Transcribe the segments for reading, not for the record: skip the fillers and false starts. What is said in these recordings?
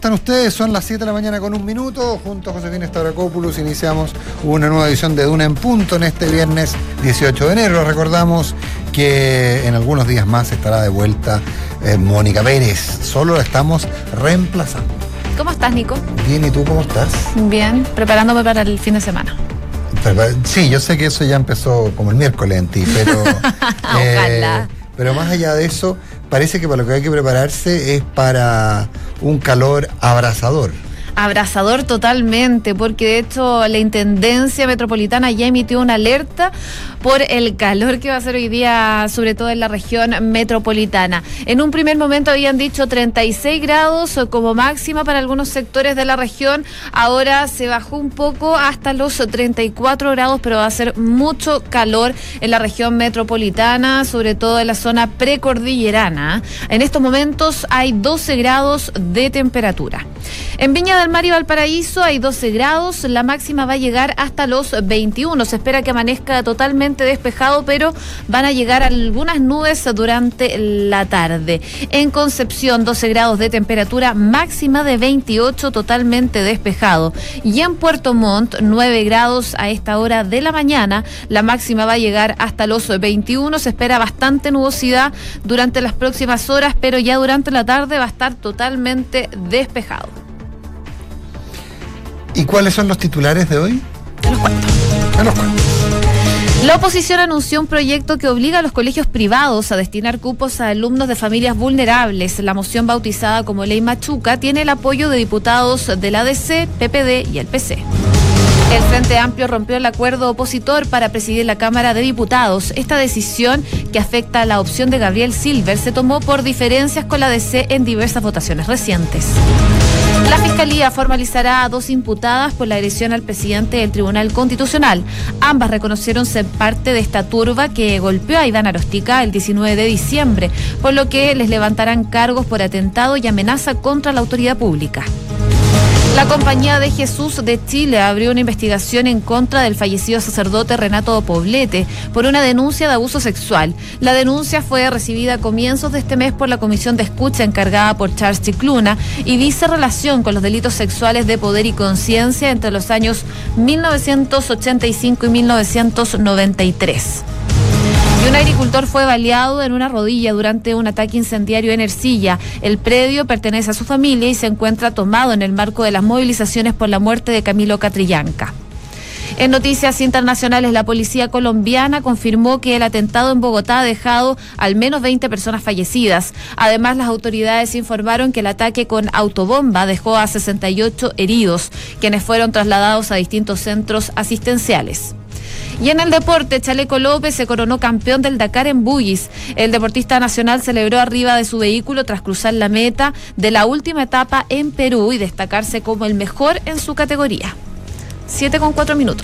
¿Están ustedes? Son las 7 de la mañana con 1 minuto. Junto a Josefina Stavrakopoulos iniciamos una nueva edición de Duna en Punto en este viernes 18 de enero. Recordamos que en algunos días más estará de vuelta Mónica Pérez. Solo la estamos reemplazando. ¿Cómo estás, Nico? Bien, ¿y tú cómo estás? Bien, preparándome para el fin de semana. Sí, yo sé que eso ya empezó como el miércoles en ti, pero... Ojalá. Pero más allá de eso, parece que para lo que hay que prepararse es para un calor abrasador. Abrasador totalmente, porque de hecho la Intendencia Metropolitana ya emitió una alerta por el calor que va a ser hoy día, sobre todo en la región metropolitana. En un primer momento habían dicho 36 grados como máxima para algunos sectores de la región, ahora se bajó un poco hasta los 34 grados, pero va a ser mucho calor en la región metropolitana, sobre todo en la zona precordillerana. En estos momentos hay 12 grados de temperatura. En Viña del Mar y Valparaíso hay 12 grados, la máxima va a llegar hasta los 21. Se espera que amanezca totalmente despejado, pero van a llegar algunas nubes durante la tarde. En Concepción, 12 grados de temperatura, máxima de 28, totalmente despejado. Y en Puerto Montt, 9 grados a esta hora de la mañana, la máxima va a llegar hasta los 21. Se espera bastante nubosidad durante las próximas horas, pero ya durante la tarde va a estar totalmente despejado. ¿Y cuáles son los titulares de hoy? Te los cuento. La oposición anunció un proyecto que obliga a los colegios privados a destinar cupos a alumnos de familias vulnerables. La moción, bautizada como Ley Machuca, tiene el apoyo de diputados del ADC, PPD y el PC. El Frente Amplio rompió el acuerdo opositor para presidir la Cámara de Diputados. Esta decisión, que afecta a la opción de Gabriel Silver, se tomó por diferencias con la ADC en diversas votaciones recientes. La Fiscalía formalizará a 2 imputadas por la agresión al presidente del Tribunal Constitucional. Ambas reconocieron ser parte de esta turba que golpeó a Iván Arostica el 19 de diciembre, por lo que les levantarán cargos por atentado y amenaza contra la autoridad pública. La Compañía de Jesús de Chile abrió una investigación en contra del fallecido sacerdote Renato Poblete por una denuncia de abuso sexual. La denuncia fue recibida a comienzos de este mes por la Comisión de Escucha encargada por Charles Chicluna y dice relación con los delitos sexuales de poder y conciencia entre los años 1985 y 1993. Y un agricultor fue baleado en una rodilla durante un ataque incendiario en Ercilla. El predio pertenece a su familia y se encuentra tomado en el marco de las movilizaciones por la muerte de Camilo Catrillanca. En noticias internacionales, la policía colombiana confirmó que el atentado en Bogotá ha dejado al menos 20 personas fallecidas. Además, las autoridades informaron que el ataque con autobomba dejó a 68 heridos, quienes fueron trasladados a distintos centros asistenciales. Y en el deporte, Chaleco López se coronó campeón del Dakar en buggies. El deportista nacional celebró arriba de su vehículo tras cruzar la meta de la última etapa en Perú y destacarse como el mejor en su categoría. 7:04.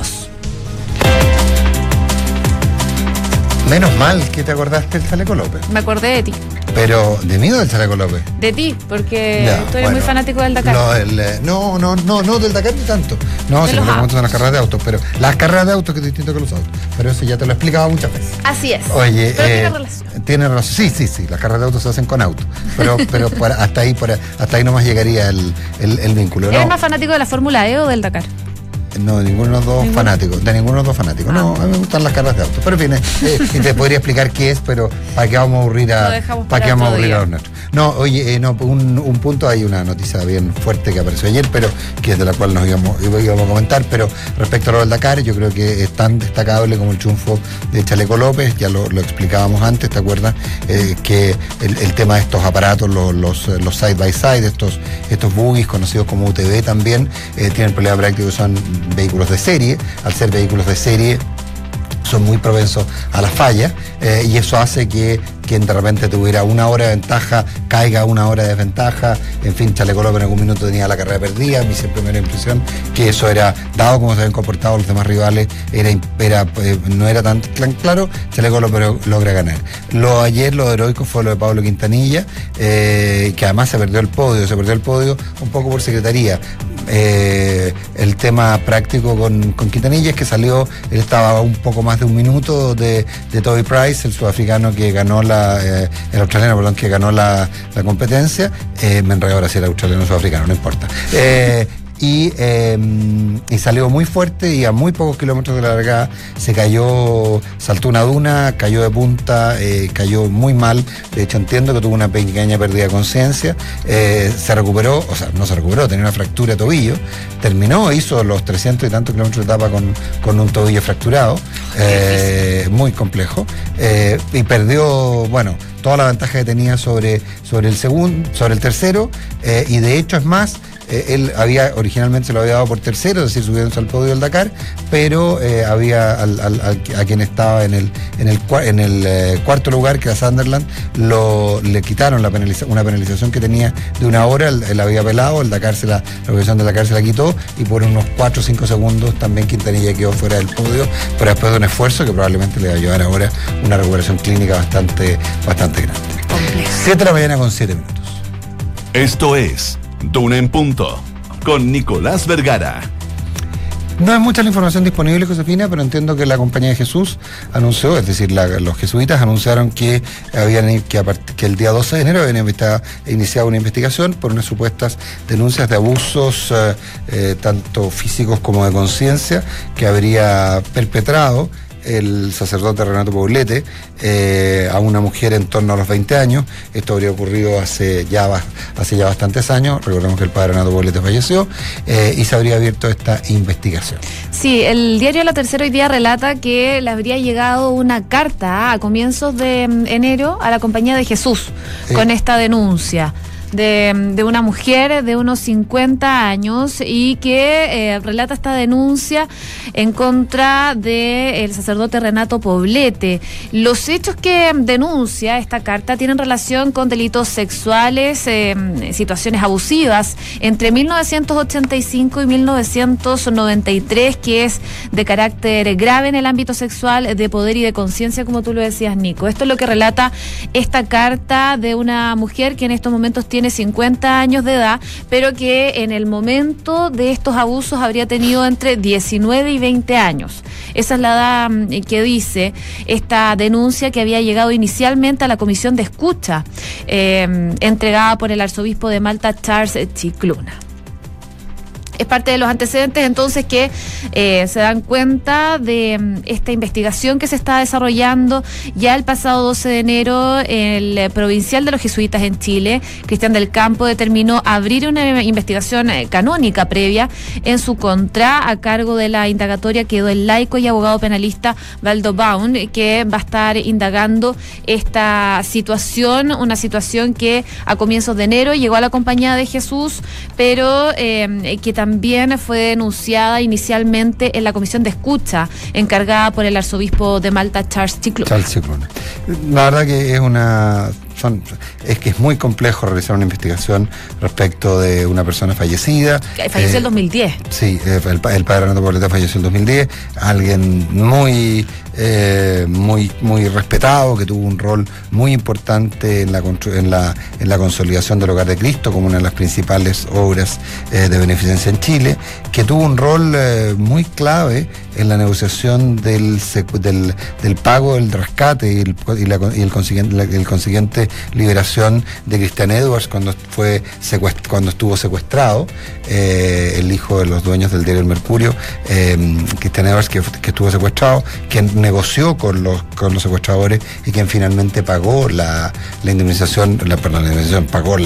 Menos mal que te acordaste del Chaleco López. Me acordé de ti. Pero, ¿de mí o del Chaleco López? De ti, porque tú eres muy fanático del Dakar. No, del Dakar ni tanto. No, si lo que me son las carreras de autos, pero las carreras de autos que es distinto que los autos. Pero eso ya te lo he explicado muchas veces. Así es. Oye, pero tiene relación. Tiene relación. Sí, las carreras de autos se hacen con autos. Pero hasta ahí nomás llegaría el vínculo. ¿Eres más fanático de la Fórmula E o del Dakar? No, de ninguno de los dos fanáticos. No, a mí me gustan las carreras de autos. Pero en fin, y te podría explicar qué es, pero ¿para qué vamos a aburrir a los nuestros? No, oye, un punto, hay una noticia bien fuerte que apareció ayer, pero que es de la cual nos íbamos a comentar, pero respecto a lo del Dakar, yo creo que es tan destacable como el triunfo de Chaleco López, ya lo explicábamos antes, ¿te acuerdas? Que el tema de estos aparatos, los side by side, estos buggies conocidos como UTV también, tienen el problema práctico que son vehículos de serie. Al ser vehículos de serie son muy propensos a la falla, y eso hace que quien de repente tuviera 1 hora de ventaja caiga 1 hora de desventaja. En fin, Chaleco López en algún minuto tenía la carrera perdida. Mi primera impresión que eso era, dado como se habían comportado los demás rivales, no era tan claro. Chaleco López logra ganar. Ayer lo heroico fue lo de Pablo Quintanilla, que además se perdió el podio un poco por secretaría. el tema práctico con Quintanilla es que salió, él estaba un poco más de un minuto de Toby Price, el sudafricano que ganó el australiano, perdón, que ganó la competencia. Me enredé ahora si era australiano o sudafricano, no importa. Y salió muy fuerte y a muy pocos kilómetros de la largada se cayó, saltó una duna, cayó de punta, cayó muy mal. De hecho, entiendo que tuvo una pequeña pérdida de conciencia. Se recuperó, o sea, no se recuperó, tenía una fractura de tobillo. Terminó, hizo los 300 y tantos kilómetros de etapa con un tobillo fracturado, muy complejo. Y perdió, bueno, toda la ventaja que tenía sobre el tercero, y de hecho es más, él originalmente se lo había dado por tercero, es decir, subiéndose al podio del Dakar, pero había a quien estaba en el cuarto lugar, que era Sunderland, le quitaron una penalización que tenía de 1 hora, él había apelado, la organización de Dakar se la quitó, y por unos 4 o 5 segundos también Quintanilla quedó fuera del podio, pero después de un esfuerzo que probablemente le va a llevar ahora una recuperación clínica bastante grande. 7 de la mañana con 7 minutos. Esto es Duna en Punto, con Nicolás Vergara. No es mucha la información disponible, Josefina, pero entiendo que la Compañía de Jesús anunció, es decir, los jesuitas anunciaron que el día 12 de enero habían iniciado una investigación por unas supuestas denuncias de abusos tanto físicos como de conciencia que habría perpetrado el sacerdote Renato Poblete a una mujer en torno a los 20 años. Esto habría ocurrido hace ya bastantes años. Recordemos que el padre Renato Poblete falleció, y se habría abierto esta investigación. Sí, el diario La Tercera hoy día relata que le habría llegado una carta a comienzos de enero a la Compañía de Jesús con esta denuncia de una mujer de unos 50 años y que relata esta denuncia en contra del sacerdote Renato Poblete. Los hechos que denuncia esta carta tienen relación con delitos sexuales, situaciones abusivas entre 1985 y 1993, que es de carácter grave en el ámbito sexual, de poder y de conciencia, como tú lo decías, Nico. Esto es lo que relata esta carta de una mujer que en estos momentos tiene 50 años de edad, pero que en el momento de estos abusos habría tenido entre 19 y 20 años. Esa es la edad que dice esta denuncia, que había llegado inicialmente a la Comisión de Escucha, entregada por el arzobispo de Malta, Charles Chicluna. Es parte de los antecedentes entonces que se dan cuenta de esta investigación que se está desarrollando. Ya el pasado 12 de enero el provincial de los jesuitas en Chile, Cristian del Campo, determinó abrir una investigación canónica previa en su contra. A cargo de la indagatoria quedó el laico y abogado penalista Valdo Baun, que va a estar indagando esta situación, una situación que a comienzos de enero llegó a la Compañía de Jesús, pero que también fue denunciada inicialmente en la Comisión de Escucha, encargada por el arzobispo de Malta, Charles Chicluna. La verdad que es que es muy complejo realizar una investigación respecto de una persona fallecida. Falleció en 2010. Sí, el padre Renato Poblete falleció en 2010, alguien muy respetado, que tuvo un rol muy importante en la consolidación del Hogar de Cristo como una de las principales obras de beneficencia en Chile, que tuvo un rol muy clave en la negociación del pago del rescate y el consiguiente liberación de Christian Edwards cuando estuvo secuestrado, el hijo de los dueños del diario El Mercurio, Christian Edwards, que estuvo secuestrado, quien negoció con los secuestradores y quien finalmente pagó la indemnización, pagó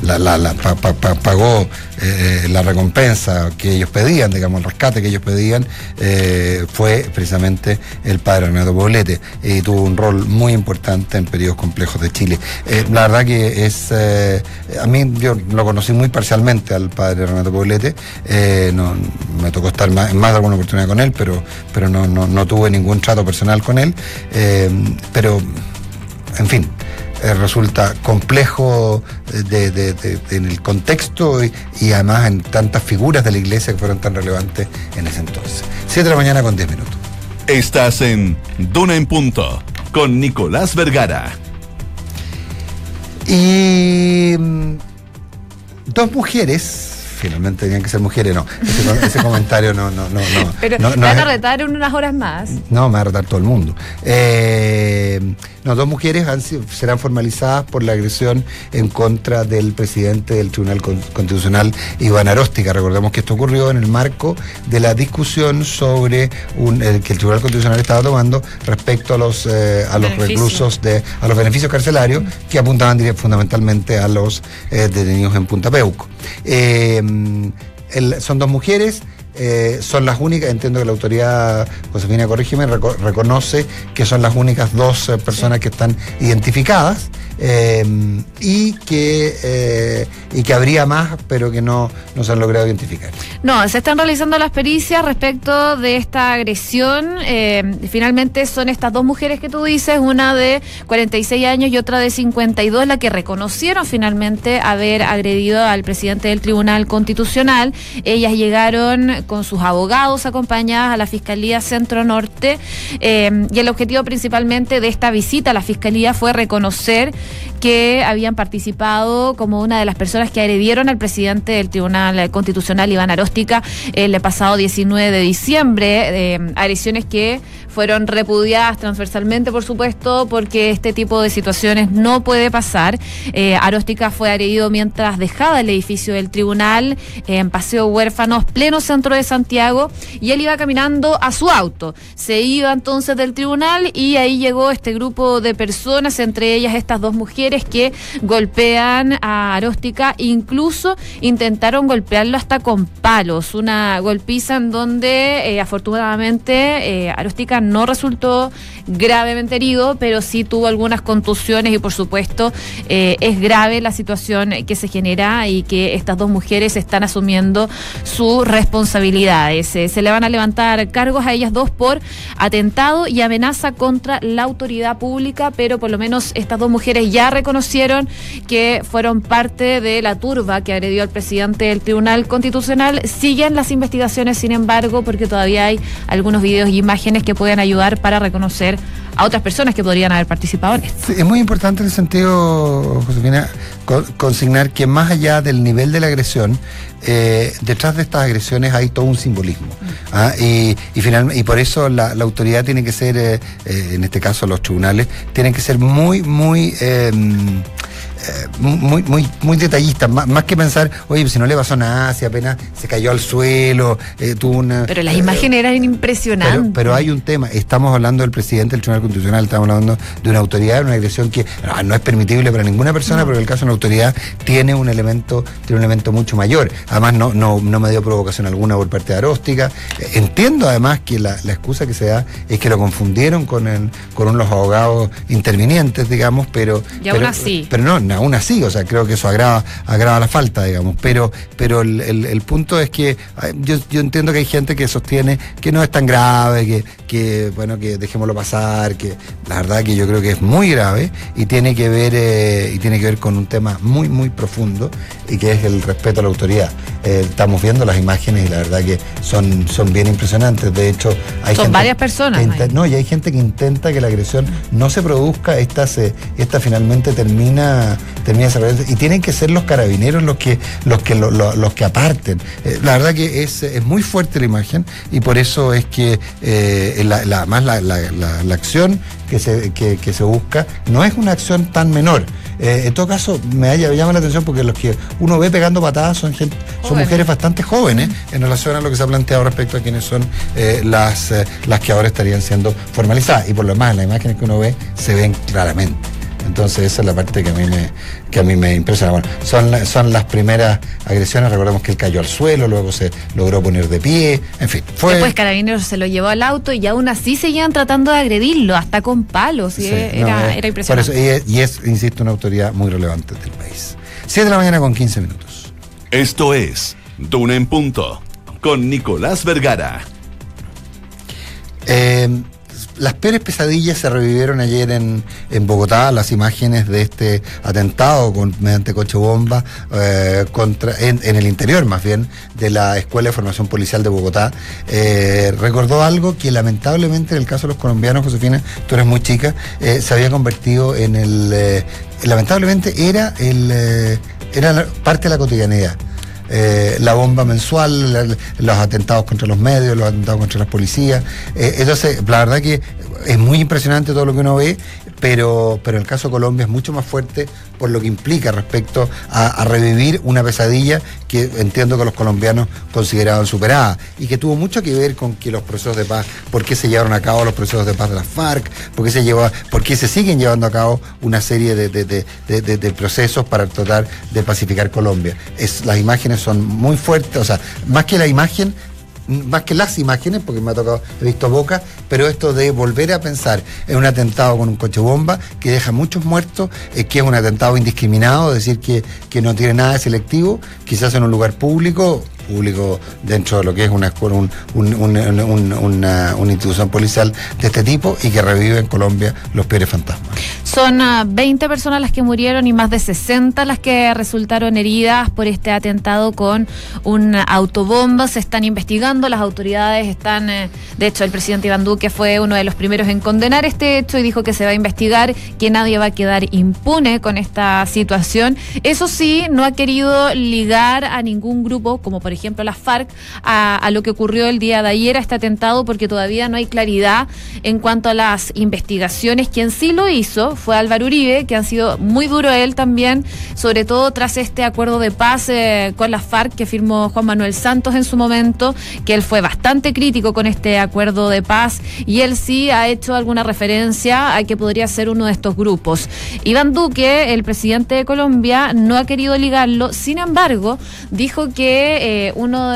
la recompensa que ellos pedían, digamos, el rescate que ellos pedían, fue precisamente el padre Renato Poblete, y tuvo un rol muy importante en periodos complejos de Chile. La verdad que a mí, yo lo conocí muy parcialmente al padre Renato Poblete, me tocó estar en más de alguna oportunidad con él, pero no tuve ningún trato personal con él, pero en fin, resulta complejo en el contexto y además en tantas figuras de la iglesia que fueron tan relevantes en ese entonces. 7 de la mañana con 10 minutos. Estás en Duna en Punto, con Nicolás Vergara. Y dos mujeres finalmente tenían que ser mujeres, no. Ese comentario no. Pero no, te van a retar en unas horas más. No, me va a retar todo el mundo. Dos mujeres serán formalizadas por la agresión en contra del presidente del Tribunal Constitucional, Iván Aróstica. Recordemos que esto ocurrió en el marco de la discusión sobre que el Tribunal Constitucional estaba tomando respecto a los reclusos, a los beneficios carcelarios, que apuntaban fundamentalmente a los detenidos en Punta Peuco. Son dos mujeres. Son las únicas, entiendo que la autoridad, Josefina, corrígeme, reconoce que son las únicas dos personas que están identificadas, y que habría más, pero que no se han logrado identificar. No, se están realizando las pericias respecto de esta agresión. Finalmente son estas dos mujeres que tú dices, una de 46 años y otra de 52, la que reconocieron finalmente haber agredido al presidente del Tribunal Constitucional. Ellas llegaron con sus abogados acompañadas a la Fiscalía Centro Norte, y el objetivo principalmente de esta visita a la Fiscalía fue reconocer que habían participado como una de las personas que agredieron al presidente del Tribunal Constitucional, Iván Aróstica, el pasado 19 de diciembre, agresiones que fueron repudiadas transversalmente, por supuesto, porque este tipo de situaciones no puede pasar. Aróstica fue agredido mientras dejaba el edificio del tribunal en Paseo Huérfanos, pleno centro de Santiago, y él iba caminando a su auto. Se iba entonces del tribunal y ahí llegó este grupo de personas, entre ellas estas dos mujeres que golpean a Aróstica, incluso intentaron golpearlo hasta con palos, una golpiza en donde afortunadamente Aróstica no resultó gravemente herido, pero sí tuvo algunas contusiones y por supuesto es grave la situación que se genera y que estas dos mujeres están asumiendo sus responsabilidades. Se le van a levantar cargos a ellas dos por atentado y amenaza contra la autoridad pública, pero por lo menos estas dos mujeres ya reconocieron que fueron parte de la turba que agredió al presidente del Tribunal Constitucional. Siguen las investigaciones, sin embargo, porque todavía hay algunos videos y imágenes que pueden ayudar para reconocer a otras personas que podrían haber participado en esto. Sí, es muy importante en el sentido, Josefina, consignar que más allá del nivel de la agresión, detrás de estas agresiones hay todo un simbolismo. Y por eso la autoridad tiene que ser, en este caso los tribunales, tienen que ser muy detallistas, más que pensar, oye, si no le pasó nada, si apenas se cayó al suelo, tuvo una... Pero las imágenes eran impresionantes. Pero hay un tema, estamos hablando del presidente del Tribunal Constitucional, estamos hablando de una autoridad, una agresión que no es permitible para ninguna persona, pero en el caso de una autoridad tiene un elemento mucho mayor. Además no me dio provocación alguna por parte de Aróstica. Entiendo además que la excusa que se da es que lo confundieron con los abogados intervinientes, digamos, pero aún así, o sea, creo que eso agrava la falta, digamos, pero el punto es que yo entiendo que hay gente que sostiene que no es tan grave, que dejémoslo pasar, que la verdad que yo creo que es muy grave y tiene que ver con un tema muy, muy profundo, y que es el respeto a la autoridad. Estamos viendo las imágenes y la verdad que son bien impresionantes. De hecho, son varias personas. Y hay gente que intenta que la agresión no se produzca, esta finalmente termina desarrollando, y tienen que ser los carabineros los que aparten. La verdad que es muy fuerte la imagen, y por eso es que la acción que se busca no es una acción tan menor. En todo caso, me llama la atención porque los que uno ve pegando patadas son mujeres bastante jóvenes en relación a lo que se ha planteado respecto a quienes son las que ahora estarían siendo formalizadas, y por lo demás en las imágenes que uno ve se ven claramente. Entonces esa es la parte que a mí me impresiona. Bueno, son las primeras agresiones. Recordemos que él cayó al suelo, luego se logró poner de pie, en fin. Después Carabineros se lo llevó al auto y aún así seguían tratando de agredirlo, hasta con palos. Sí, era impresionante. Por eso, y es, insisto, una autoridad muy relevante del país. 7:15 a.m. Esto es Duna en Punto, con Nicolás Vergara. Las peores pesadillas se revivieron ayer en Bogotá, las imágenes de este atentado mediante coche bomba en el interior, más bien, de la Escuela de Formación Policial de Bogotá. Recordó algo que lamentablemente en el caso de los colombianos, Josefina, tú eres muy chica, se había convertido en lamentablemente era parte de la cotidianidad. la bomba mensual, los atentados contra los medios, los atentados contra las policías. Entonces, la verdad que es muy impresionante todo lo que uno ve, pero el caso de Colombia es mucho más fuerte por lo que implica respecto a revivir una pesadilla que entiendo que los colombianos consideraban superada y que tuvo mucho que ver con que los procesos de paz, por qué se llevaron a cabo los procesos de paz de las FARC, por qué se siguen llevando a cabo una serie de procesos para tratar de pacificar Colombia. Las imágenes son muy fuertes, o sea, más que las imágenes, porque me ha tocado, he visto Boca, pero esto de volver a pensar en un atentado con un coche bomba que deja muchos muertos, que es un atentado indiscriminado, es decir, que no tiene nada de selectivo, quizás en un lugar público dentro de lo que es una institución policial de este tipo y que revive en Colombia los peores fantasmas. Son 20 personas las que murieron y más de 60 las que resultaron heridas por este atentado con un autobomba. Se están investigando, las autoridades están, de hecho el presidente Iván Duque fue uno de los primeros en condenar este hecho y dijo que se va a investigar, que nadie va a quedar impune con esta situación. Eso sí, no ha querido ligar a ningún grupo, como por ejemplo las FARC, a lo que ocurrió el día de ayer, a este atentado, porque todavía no hay claridad en cuanto a las investigaciones. Quien sí lo hizo fue Álvaro Uribe, que han sido muy duro él también, sobre todo tras este acuerdo de paz con las FARC que firmó Juan Manuel Santos en su momento, que él fue bastante crítico con este acuerdo de paz y él sí ha hecho alguna referencia a que podría ser uno de estos grupos. Iván Duque, el presidente de Colombia, no ha querido ligarlo, sin embargo, dijo que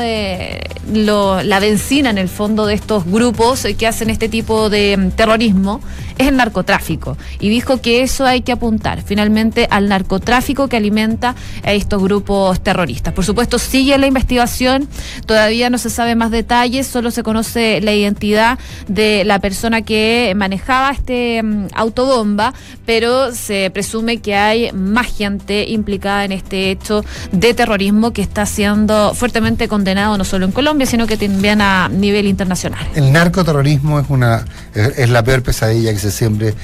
la benzina en el fondo de estos grupos que hacen este tipo de terrorismo es el narcotráfico, y dijo que eso hay que apuntar finalmente al narcotráfico que alimenta a estos grupos terroristas. Por supuesto, sigue la investigación, todavía no se sabe más detalles, solo se conoce la identidad de la persona que manejaba este autobomba, pero se presume que hay más gente implicada en este hecho de terrorismo que está siendo fuertemente condenado no solo en Colombia, sino que también a nivel internacional. El narcoterrorismo es la peor pesadilla que se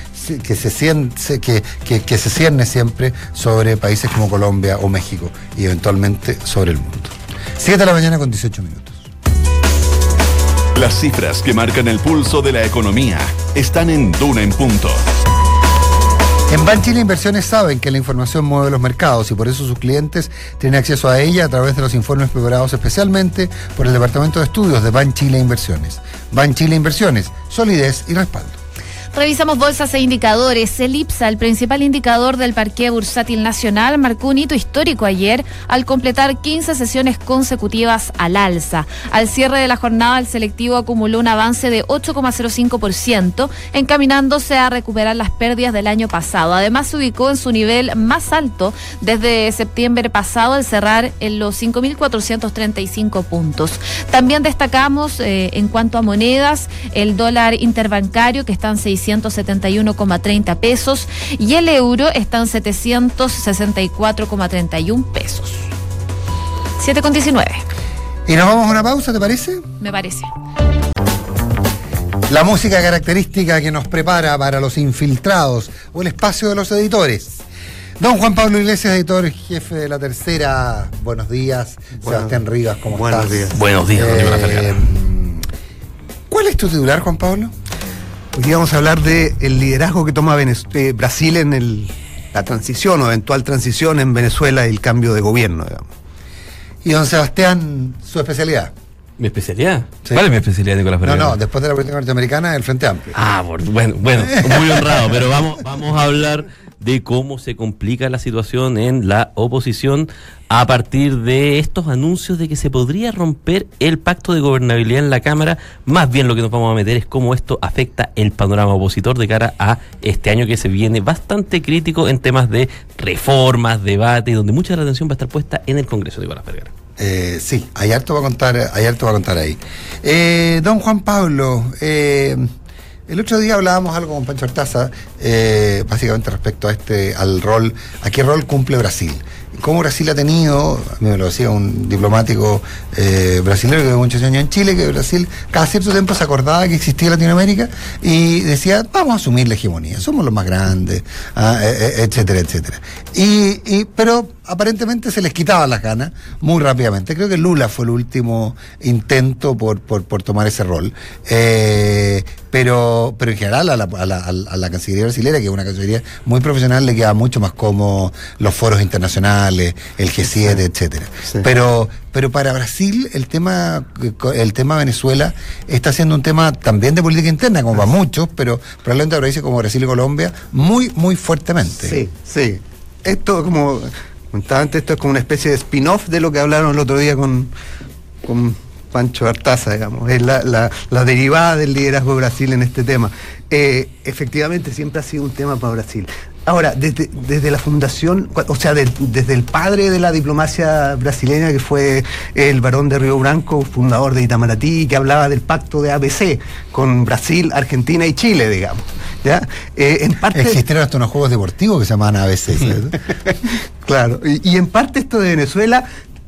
cierne siempre sobre países como Colombia o México y eventualmente sobre el mundo. 7 de la mañana con 18 minutos. Las cifras que marcan el pulso de la economía están en Duna en Punto. En Banchile Inversiones saben que la información mueve los mercados y por eso sus clientes tienen acceso a ella a través de los informes preparados especialmente por el Departamento de Estudios de Banchile Inversiones. Banchile Inversiones, solidez y respaldo. Revisamos bolsas e indicadores. El IPSA, el principal indicador del parqué bursátil nacional, marcó un hito histórico ayer al completar 15 sesiones consecutivas al alza. Al cierre de la jornada, el selectivo acumuló un avance de 8,05%, encaminándose a recuperar las pérdidas del año pasado. Además, se ubicó en su nivel más alto desde septiembre pasado, al cerrar en los 5.435 puntos. También destacamos, en cuanto a monedas, el dólar interbancario, que está en 671,30 pesos, y el euro está en 764,31 pesos. 7,19. Y nos vamos a una pausa, ¿te parece? Me parece. La música característica que nos prepara para los infiltrados o el espacio de los editores. Don Juan Pablo Iglesias, editor jefe de La Tercera. Buenos días. Sebastián Rivas, ¿cómo estás? Buenos días. Buenos días, don Nicolás Vergara. ¿Cuál es tu titular, Juan Pablo? Hoy día vamos a hablar del liderazgo que toma Brasil en la transición o eventual transición en Venezuela y el cambio de gobierno, digamos. Y don Sebastián, su especialidad. ¿Mi especialidad? Sí. ¿Cuál es mi especialidad, Nicolás Vergara? No, después de la política norteamericana, el Frente Amplio. Bueno, muy honrado, pero vamos a hablar de cómo se complica la situación en la oposición a partir de estos anuncios de que se podría romper el pacto de gobernabilidad en la Cámara. Más bien lo que nos vamos a meter es cómo esto afecta el panorama opositor de cara a este año que se viene bastante crítico en temas de reformas, debate, donde mucha de la atención va a estar puesta en el Congreso, Nicolás Vergara. Sí, hay harto va a contar ahí. Don Juan Pablo, el otro día hablábamos algo con Pancho Artaza, básicamente respecto a qué rol cumple Brasil. Cómo Brasil ha tenido, a mí me lo decía un diplomático brasileño que vive muchos años en Chile, que Brasil cada cierto tiempo se acordaba que existía Latinoamérica y decía, vamos a asumir la hegemonía, somos los más grandes, etcétera, etcétera. Pero aparentemente se les quitaban las ganas muy rápidamente. Creo que Lula fue el último intento por tomar ese rol. Pero en general a la Cancillería brasileña, que es una cancillería muy profesional, le queda mucho más cómodo los foros internacionales, el G7, etcétera. Sí. Pero para Brasil el tema Venezuela está siendo un tema también de política interna, como para muchos, pero probablemente para países como Brasil y Colombia muy, muy fuertemente. Sí. Esto, como comentaba antes, esto es como una especie de spin-off de lo que hablaron el otro día con Pancho Artaza, digamos, es la derivada del liderazgo de Brasil en este tema. Efectivamente siempre ha sido un tema para Brasil. Ahora, desde la fundación, o sea, desde el padre de la diplomacia brasileña, que fue el Barón de Río Branco, fundador de Itamaraty, que hablaba del pacto de ABC con Brasil, Argentina y Chile, digamos. ¿Ya? En parte existieron hasta unos juegos deportivos que se llamaban ABC. Claro, y en parte esto de Venezuela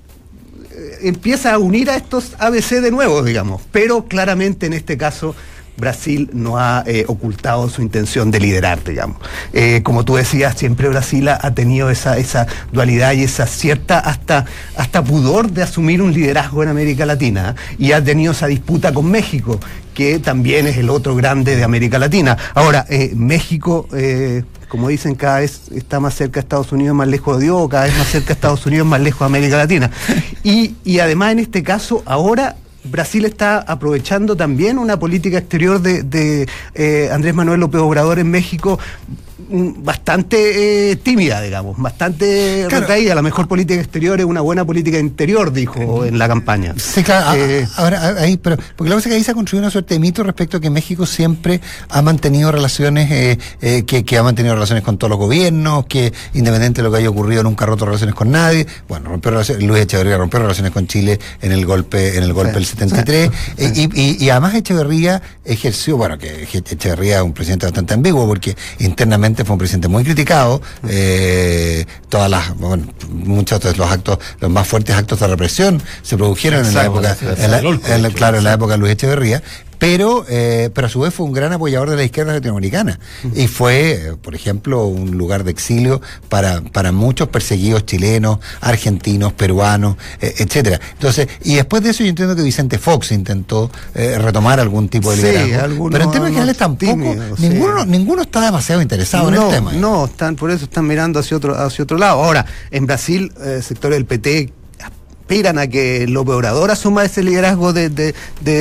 empieza a unir a estos ABC de nuevo, digamos, pero claramente en este caso Brasil no ha ocultado su intención de liderar, digamos. Como tú decías, siempre Brasil ha tenido esa dualidad y esa cierta hasta pudor de asumir un liderazgo en América Latina, y ha tenido esa disputa con México, que también es el otro grande de América Latina. Ahora, México, como dicen, cada vez está más cerca de Estados Unidos, más lejos de Dios, cada vez más cerca de Estados Unidos, más lejos de América Latina. Y además, en este caso, ahora Brasil está aprovechando también una política exterior de Andrés Manuel López Obrador en México bastante tímida, digamos, bastante retraída. La mejor política exterior es una buena política interior, dijo en la campaña. Sí, claro. Ahora, ahí, pero porque lo que pasa es que ahí se ha construido una suerte de mito respecto a que México siempre ha mantenido relaciones, que ha mantenido relaciones con todos los gobiernos, que independiente de lo que haya ocurrido nunca ha roto relaciones con nadie. Bueno, Luis Echeverría rompió relaciones con Chile en el golpe del 73, y además Echeverría ejerció, bueno, que Echeverría es un presidente bastante ambiguo, porque internamente fue un presidente muy criticado, muchos de los más fuertes actos de represión se produjeron en la época, en la época de Luis Echeverría. Pero a su vez fue un gran apoyador de la izquierda latinoamericana, y fue, por ejemplo, un lugar de exilio para muchos perseguidos chilenos, argentinos, peruanos, etcétera. Entonces, y después de eso yo entiendo que Vicente Fox intentó retomar algún tipo de liderazgo, pero en términos generales tampoco, ninguno está demasiado interesado en el tema. No, por eso están mirando hacia otro lado. Ahora, en Brasil, sectores del PT aspiran a que López Obrador asuma ese liderazgo de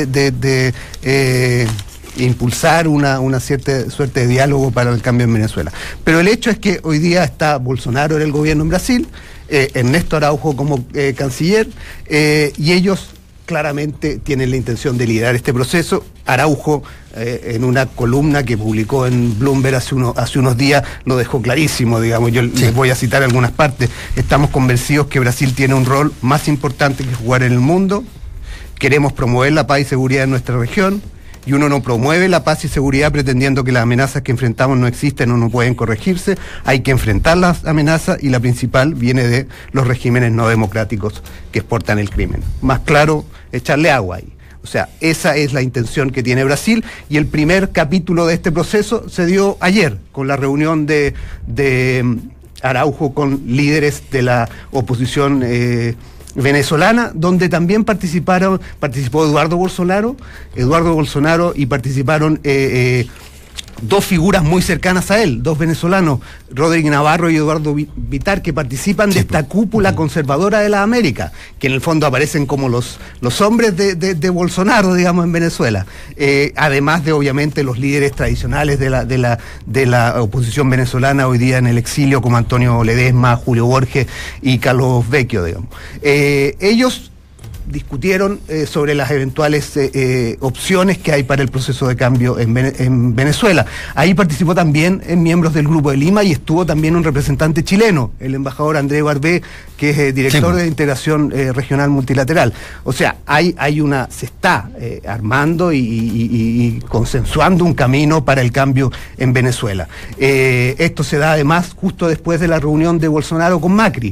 impulsar una cierta suerte de diálogo para el cambio en Venezuela. Pero el hecho es que hoy día está Bolsonaro en el gobierno en Brasil, Ernesto Araujo como canciller, y ellos claramente tienen la intención de liderar este proceso. Araujo, en una columna que publicó en Bloomberg hace unos días, lo dejó clarísimo, digamos. Yo les voy a citar algunas partes. Estamos convencidos que Brasil tiene un rol más importante que jugar en el mundo. Queremos promover la paz y seguridad en nuestra región, y uno no promueve la paz y seguridad pretendiendo que las amenazas que enfrentamos no existen o no pueden corregirse. Hay que enfrentar las amenazas, y la principal viene de los regímenes no democráticos que exportan el crimen. Más claro, echarle agua ahí. O sea, esa es la intención que tiene Brasil, y el primer capítulo de este proceso se dio ayer con la reunión de Araujo con líderes de la oposición venezolana, donde también participó Eduardo Bolsonaro, y participaron dos figuras muy cercanas a él, dos venezolanos, Rodrigo Navarro y Eduardo Vitar, que participan de esta cúpula conservadora de la América, que en el fondo aparecen como los hombres de Bolsonaro, digamos, en Venezuela. Además de, obviamente, los líderes tradicionales de la oposición venezolana hoy día en el exilio, como Antonio Ledesma, Julio Borges y Carlos Vecchio, digamos. Ellos discutieron sobre las eventuales opciones que hay para el proceso de cambio en Venezuela. Ahí participó también miembros del Grupo de Lima, y estuvo también un representante chileno, el embajador André Barbé, que es director de integración regional multilateral. O sea, se está armando y consensuando un camino para el cambio en Venezuela. Esto se da además justo después de la reunión de Bolsonaro con Macri,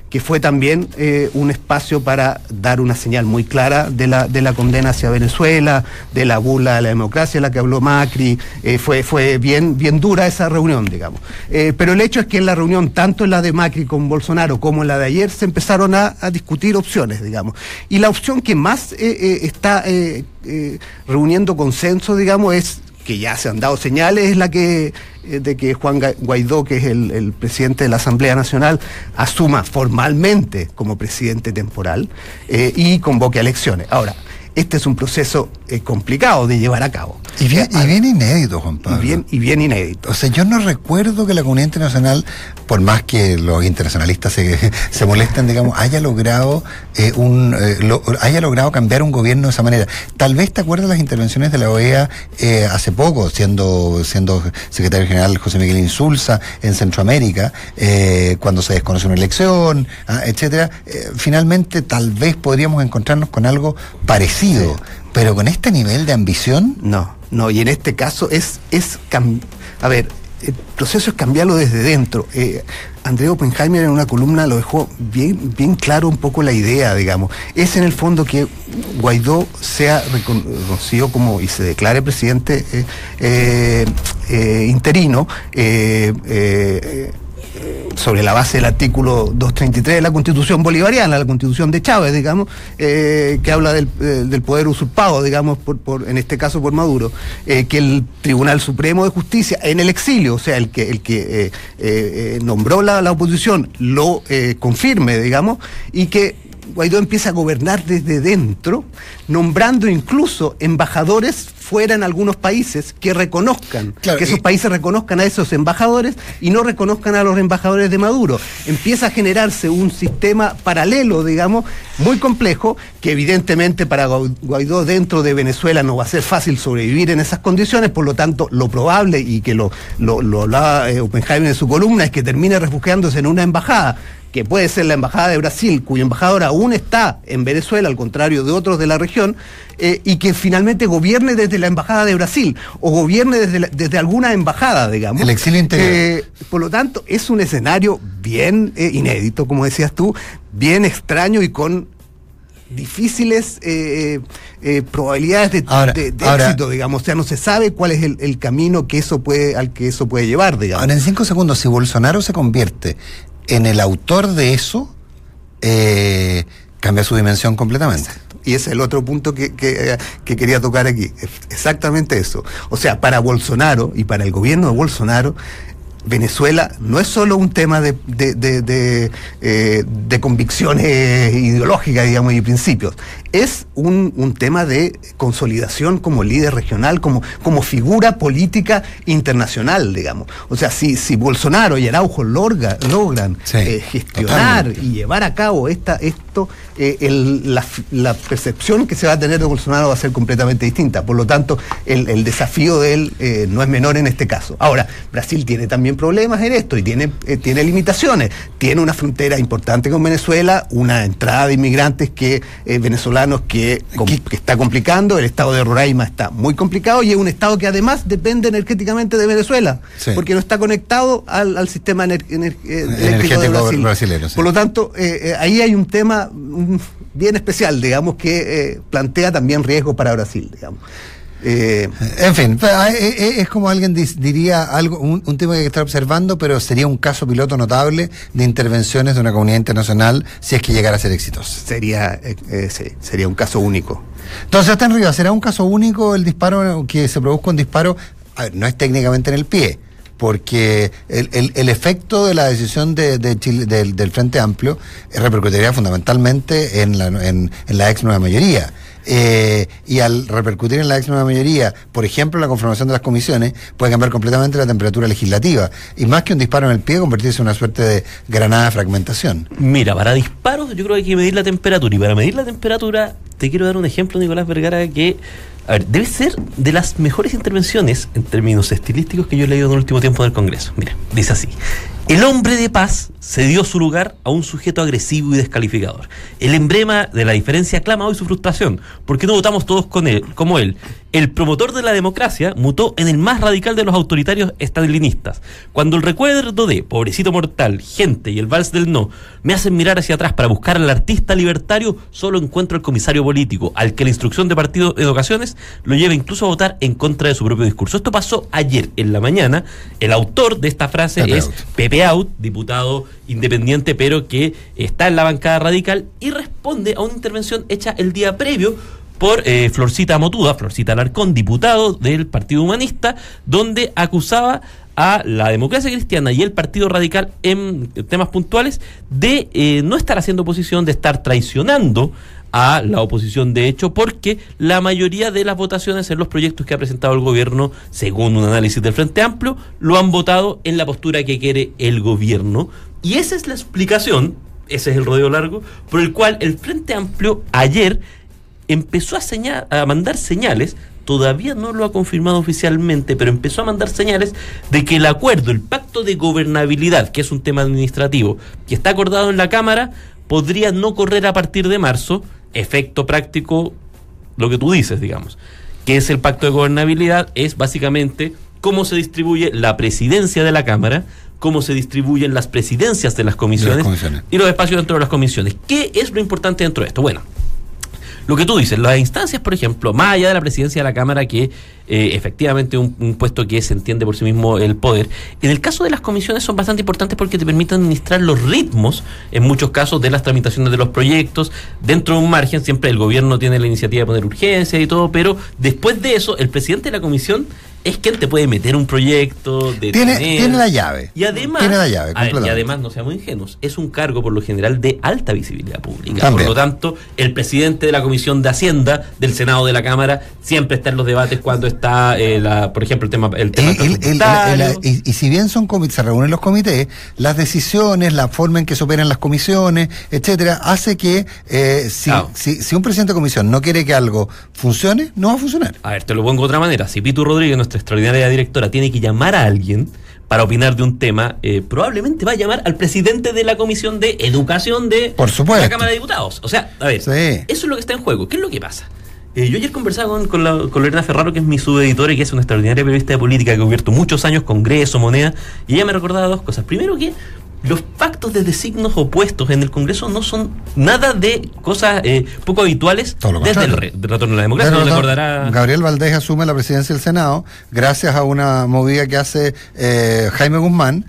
que fue también un espacio para dar una señal muy clara de la condena hacia Venezuela, de la burla de la democracia de la que habló Macri. Fue bien dura esa reunión, digamos. Pero el hecho es que en la reunión, tanto en la de Macri con Bolsonaro como en la de ayer, se empezaron a discutir opciones, digamos. Y la opción que más está reuniendo consenso, digamos, es que ya se han dado señales, es la que de que Juan Guaidó, que es el presidente de la Asamblea Nacional, asuma formalmente como presidente temporal y convoque a elecciones. Ahora, este es un proceso complicado de llevar a cabo. Y bien inédito, Juan Pablo. Y bien inédito. O sea, yo no recuerdo que la comunidad internacional, por más que los internacionalistas se molesten, digamos, haya logrado cambiar un gobierno de esa manera. Tal vez te acuerdas las intervenciones de la OEA hace poco, siendo secretario general José Miguel Insulza en Centroamérica, cuando se desconoce una elección, etcétera. Finalmente, tal vez podríamos encontrarnos con algo parecido. Sí. Pero con este nivel de ambición... No, y en este caso el proceso es cambiarlo desde dentro. André Oppenheimer en una columna lo dejó bien claro un poco la idea, digamos. Es en el fondo que Guaidó sea reconocido como y se declare presidente interino, sobre la base del artículo 233 de la Constitución bolivariana, la Constitución de Chávez, digamos, que habla del poder usurpado, digamos, en este caso por Maduro, que el Tribunal Supremo de Justicia en el exilio, o sea, el que nombró la oposición, lo confirme, digamos, y que Guaidó empieza a gobernar desde dentro, nombrando incluso embajadores fuera en algunos países que reconozcan, claro, que esos países reconozcan a esos embajadores y no reconozcan a los embajadores de Maduro. Empieza a generarse un sistema paralelo, digamos, muy complejo, que evidentemente para Guaidó dentro de Venezuela no va a ser fácil sobrevivir en esas condiciones, por lo tanto, lo probable, y que lo hablaba Oppenheimer en su columna, es que termine refugiándose en una embajada, que puede ser la Embajada de Brasil, cuyo embajador aún está en Venezuela, al contrario de otros de la región, y que finalmente gobierne desde la Embajada de Brasil, o gobierne desde alguna embajada, digamos. El exilio interior. Por lo tanto, es un escenario bien inédito, como decías tú, bien extraño y con difíciles probabilidades de éxito, digamos. O sea, no se sabe cuál es el camino al que eso puede llevar, digamos. Ahora, en 5 segundos, si Bolsonaro se convierte en el autor de eso, cambia su dimensión completamente. Y ese es el otro punto que quería tocar aquí. Exactamente eso. O sea, para Bolsonaro y para el gobierno de Bolsonaro, Venezuela no es solo un tema de convicciones ideológicas, digamos, y principios. Es un tema de consolidación como líder regional, como figura política internacional, digamos. O sea, si Bolsonaro y Araujo logran gestionar totalmente y llevar a cabo la percepción que se va a tener de Bolsonaro va a ser completamente distinta. Por lo tanto, el desafío de él no es menor en este caso. Ahora, Brasil tiene también problemas en esto y tiene limitaciones. Tiene una frontera importante con Venezuela, una entrada de inmigrantes venezolanos que está complicando. El estado de Roraima está muy complicado y es un estado que además depende energéticamente de Venezuela, porque no está conectado al sistema energético de Brasil. Brasilero, sí. Por lo tanto, ahí hay un tema bien especial, digamos, que plantea también riesgos para Brasil, digamos. En fin, es como alguien diría algo, un tema que hay que estar observando, pero sería un caso piloto notable de intervenciones de una comunidad internacional si es que llegara a ser exitoso. Sería un caso único. Entonces, hasta en Rivas, ¿será un caso único el disparo, que se produzca un disparo? A ver, no es técnicamente en el pie, porque el efecto de la decisión de Chile, del Frente Amplio repercutiría fundamentalmente en la ex nueva mayoría. Y al repercutir en la ex nueva mayoría, por ejemplo, la conformación de las comisiones, puede cambiar completamente la temperatura legislativa. Y más que un disparo en el pie, convertirse en una suerte de granada de fragmentación. Mira, para disparos yo creo que hay que medir la temperatura. Y para medir la temperatura, te quiero dar un ejemplo, Nicolás Vergara, que debe ser de las mejores intervenciones en términos estilísticos que yo he leído en el último tiempo en el Congreso. Mira, dice así: el hombre de paz cedió su lugar a un sujeto agresivo y descalificador. El emblema de la diferencia clama hoy su frustración, porque no votamos todos como él, El promotor de la democracia mutó en el más radical de los autoritarios stalinistas. Cuando el recuerdo de Pobrecito Mortal, Gente y el Vals del No me hacen mirar hacia atrás para buscar al artista libertario, solo encuentro al comisario político, al que la instrucción de partido en ocasiones lo lleva incluso a votar en contra de su propio discurso. Esto pasó ayer en la mañana. El autor de esta frase es Pepe Out, diputado independiente, pero que está en la bancada radical, y responde a una intervención hecha el día previo por Florcita Motuda, Florcita Alarcón, diputado del Partido Humanista, donde acusaba a la Democracia Cristiana y el Partido Radical en temas puntuales de no estar haciendo oposición, de estar traicionando a la oposición de hecho, porque la mayoría de las votaciones en los proyectos que ha presentado el gobierno, según un análisis del Frente Amplio, lo han votado en la postura que quiere el gobierno. Y esa es la explicación, ese es el rodeo largo, por el cual el Frente Amplio ayer empezó a mandar señales, todavía no lo ha confirmado oficialmente, pero empezó a mandar señales de que el acuerdo, el pacto de gobernabilidad, que es un tema administrativo, que está acordado en la Cámara, podría no correr a partir de marzo. Efecto práctico, lo que tú dices, digamos. ¿Qué es el pacto de gobernabilidad? Es básicamente cómo se distribuye la presidencia de la Cámara, cómo se distribuyen las presidencias de las comisiones y los espacios dentro de las comisiones. ¿Qué es lo importante dentro de esto? Bueno, lo que tú dices, las instancias, por ejemplo, más allá de la presidencia de la Cámara, que efectivamente un puesto que se entiende por sí mismo el poder, en el caso de las comisiones son bastante importantes porque te permiten administrar los ritmos, en muchos casos, de las tramitaciones de los proyectos, dentro de un margen. Siempre el gobierno tiene la iniciativa de poner urgencia y todo, pero después de eso, el presidente de la comisión es quien te puede meter un proyecto, tiene la llave. Y además, no seamos ingenuos, es un cargo por lo general de alta visibilidad pública. También. Por lo tanto, el presidente de la Comisión de Hacienda del Senado de la Cámara siempre está en los debates cuando está, por ejemplo, el tema y si bien se reúnen los comités, las decisiones, la forma en que se operan las comisiones, etcétera, hace que si un presidente de comisión no quiere que algo funcione, no va a funcionar. A ver, te lo pongo de otra manera. Si Pitu Rodríguez, nuestra extraordinaria directora, tiene que llamar a alguien para opinar de un tema, probablemente va a llamar al presidente de la Comisión de Educación de la Cámara de Diputados. O sea, a ver, eso es lo que está en juego. ¿Qué es lo que pasa? Yo ayer conversaba con Lorena Ferraro, que es mi subeditora y que es una extraordinaria periodista de política que ha cubierto muchos años Congreso, Moneda, y ella me recordaba dos cosas. Primero, que los pactos de designios opuestos en el Congreso no son nada de cosas poco habituales desde el retorno a la democracia. No recordará... Gabriel Valdés asume la presidencia del Senado gracias a una movida que hace Jaime Guzmán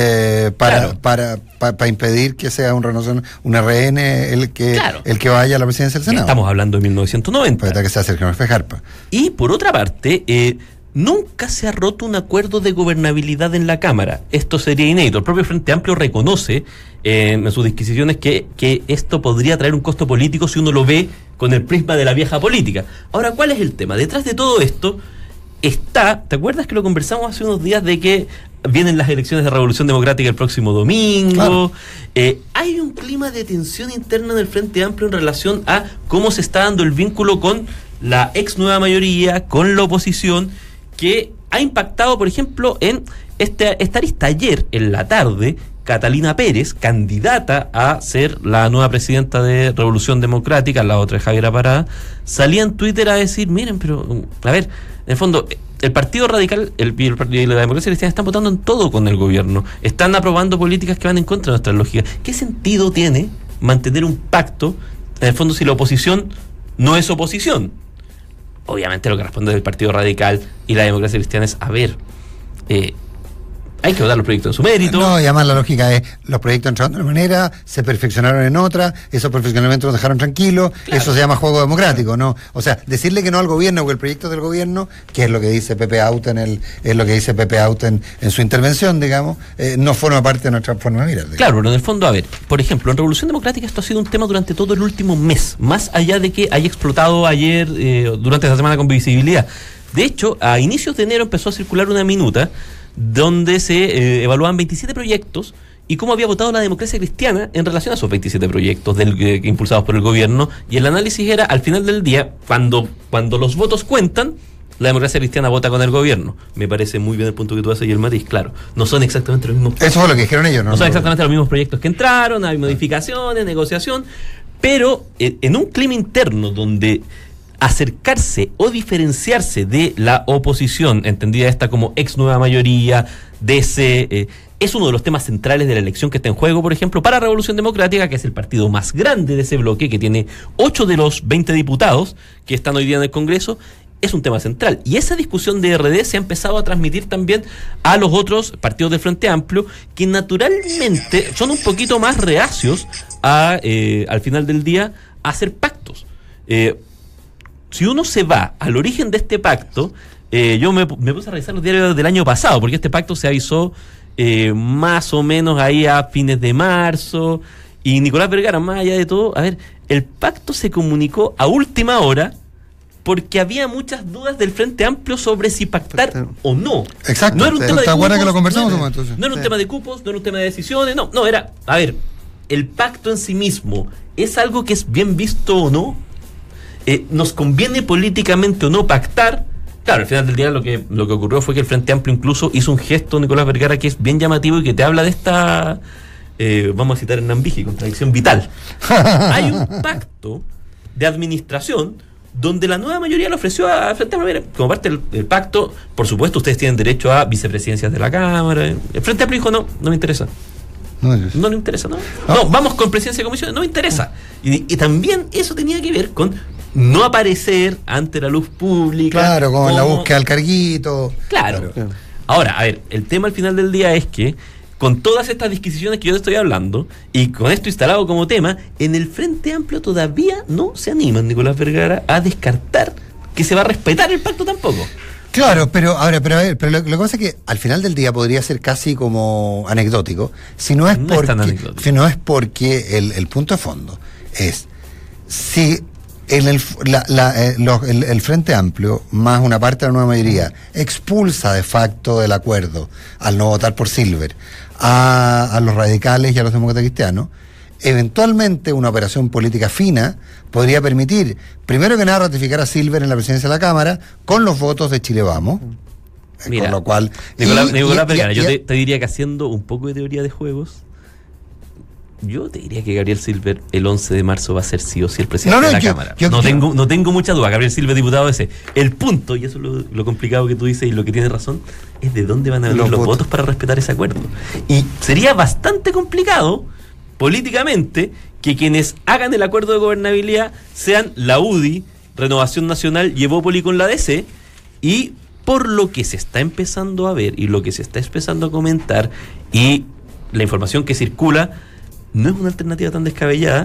para impedir que sea un RN el que vaya a la presidencia del Senado. Estamos hablando de 1990. Para que sea Sergio Fejarpa. Y por otra parte, nunca se ha roto un acuerdo de gobernabilidad en la Cámara. Esto sería inédito. El propio Frente Amplio reconoce en sus disquisiciones que esto podría traer un costo político si uno lo ve con el prisma de la vieja política. Ahora, ¿cuál es el tema? Detrás de todo esto está, ¿te acuerdas que lo conversamos hace unos días de que vienen las elecciones de Revolución Democrática el próximo domingo? Claro. Hay un clima de tensión interna en el Frente Amplio en relación a cómo se está dando el vínculo con la ex nueva mayoría, con la oposición, que ha impactado, por ejemplo, en esta arista. Ayer, en la tarde, Catalina Pérez, candidata a ser la nueva presidenta de Revolución Democrática, la otra es Javiera Parada, salía en Twitter a decir, miren, pero, a ver, en el fondo, el Partido Radical y la Democracia Cristiana están votando en todo con el gobierno, están aprobando políticas que van en contra de nuestras lógicas. ¿Qué sentido tiene mantener un pacto, en el fondo, si la oposición no es oposición? Obviamente lo que responde del Partido Radical y la Democracia Cristiana es, a ver, hay que votar los proyectos en su mérito. No, y además la lógica es, los proyectos entraron de una manera, se perfeccionaron en otra, esos perfeccionamientos nos dejaron tranquilos, claro. Eso se llama juego democrático, ¿no? O sea, decirle que no al gobierno o que el proyecto es del gobierno, que es lo que dice Pepe Out en su intervención, digamos, no forma parte de nuestra forma de mirar. Digamos. Claro, pero en el fondo, a ver, por ejemplo, en Revolución Democrática esto ha sido un tema durante todo el último mes, más allá de que haya explotado ayer, durante esta semana con visibilidad. De hecho, a inicios de enero empezó a circular una minuta donde se evaluaban 27 proyectos y cómo había votado la Democracia Cristiana en relación a esos 27 proyectos impulsados por el gobierno, y el análisis era, al final del día, cuando los votos cuentan, la Democracia Cristiana vota con el gobierno. Me parece muy bien el punto que tú haces y el matiz, claro. No son exactamente los mismos proyectos. Eso fue lo que dijeron ellos, ¿no? No son exactamente los mismos proyectos que entraron, hay modificaciones, negociación, pero en un clima interno donde acercarse o diferenciarse de la oposición, entendida esta como ex nueva mayoría, DC, es uno de los temas centrales de la elección que está en juego, por ejemplo, para Revolución Democrática, que es el partido más grande de ese bloque, que tiene 8 de los 20 diputados que están hoy día en el Congreso. Es un tema central. Y esa discusión de RD se ha empezado a transmitir también a los otros partidos del Frente Amplio, que naturalmente son un poquito más reacios al final del día, a hacer pactos. Si uno se va al origen de este pacto, yo me puse a revisar los diarios del año pasado, porque este pacto se avisó más o menos ahí a fines de marzo, y Nicolás Vergara, más allá de todo, a ver, el pacto se comunicó a última hora, porque había muchas dudas del Frente Amplio sobre si pactar o no. Exacto. No era un tema de cupos, que lo conversamos, no era un tema de cupos, no era un tema de decisiones, no, era, a ver, el pacto en sí mismo, ¿es algo que es bien visto o no? ¿Nos conviene políticamente o no pactar? Claro, al final del día lo que ocurrió fue que el Frente Amplio incluso hizo un gesto, Nicolás Vergara, que es bien llamativo y que te habla de esta, vamos a citar en Nambiji, contradicción vital. Hay un pacto de administración donde la nueva mayoría le ofreció a Frente Amplio, como parte del pacto, por supuesto ustedes tienen derecho a vicepresidencias de la Cámara. El Frente Amplio dijo, no me interesa. No le interesa, ¿no? No, vamos con presidencia de comisión, no me interesa. Y también eso tenía que ver con no aparecer ante la luz pública. Claro, como en la búsqueda del carguito. Claro. Ahora, a ver, el tema al final del día es que con todas estas disquisiciones que yo te estoy hablando, y con esto instalado como tema, en el Frente Amplio todavía no se animan, Nicolás Vergara, a descartar que se va a respetar el pacto tampoco. Claro, pero lo que pasa es que al final del día podría ser casi como anecdótico, si no es porque el punto de fondo es si el Frente Amplio, más una parte de la nueva mayoría, expulsa de facto del acuerdo, al no votar por Silver, a los radicales y a los demócratas cristianos, eventualmente una operación política fina podría permitir, primero que nada, ratificar a Silver en la presidencia de la Cámara con los votos de Chile Vamos. Mira, con lo cual... Nicolás Vergara, yo te diría que haciendo un poco de teoría de juegos, yo te diría que Gabriel Silver el 11 de marzo va a ser sí o sí el presidente de la Cámara. No tengo mucha duda. Gabriel Silver, diputado ese. El punto, y eso es lo complicado que tú dices y lo que tienes razón, es de dónde van a venir los votos para respetar ese acuerdo. Y sería bastante complicado políticamente que quienes hagan el acuerdo de gobernabilidad sean la UDI, Renovación Nacional y Evópoli con la DC, y por lo que se está empezando a ver y lo que se está empezando a comentar y la información que circula, no es una alternativa tan descabellada.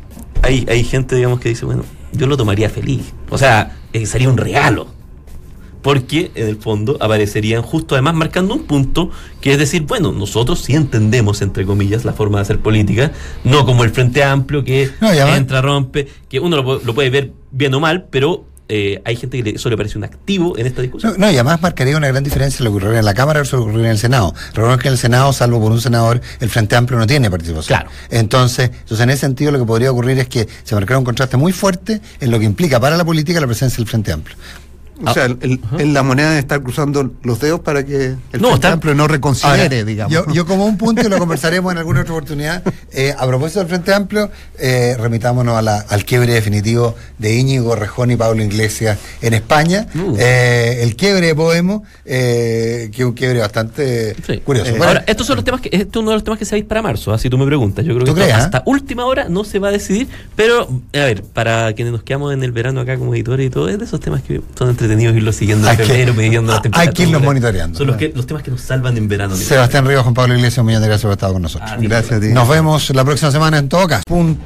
Hay gente, digamos, que dice, bueno, yo lo tomaría feliz. O sea, sería un regalo. Porque, en el fondo, aparecerían justo además marcando un punto, que es decir, bueno, nosotros sí entendemos, entre comillas, la forma de hacer política, no como el Frente Amplio que entra, rompe, que uno lo puede ver bien o mal, pero hay gente que eso le parece un activo en esta discusión. Y además marcaría una gran diferencia lo que ocurriría en la Cámara versus lo que ocurriría en el Senado. Recordemos que en el Senado, salvo por un senador, el Frente Amplio no tiene participación. Claro. Entonces, en ese sentido, lo que podría ocurrir es que se marcara un contraste muy fuerte en lo que implica para la política la presencia del Frente Amplio. O sea, en la moneda de estar cruzando los dedos para que el Frente Amplio no reconsidere, ahora, digamos. Yo como un punto, y lo conversaremos en alguna otra oportunidad, a propósito del Frente Amplio, remitámonos al quiebre definitivo de Íñigo Errejón y Pablo Iglesias en España. El quiebre de Podemos, que es un quiebre bastante curioso. Ahora, estos son los temas este es uno de los temas que se va a ir para marzo, así tú me preguntas. Yo creo que hasta última hora no se va a decidir, pero, a ver, para quienes nos quedamos en el verano acá como editores y todo, es de esos temas que son entretenidos irlo siguiendo en febrero, midiendo las temperaturas. Hay que irlos monitoreando. Son los temas que nos salvan en verano. Sebastián Ríos, Juan Pablo Iglesias, un millón de gracias por haber estado con nosotros. Gracias a ti. Nos vemos la próxima semana en todo caso.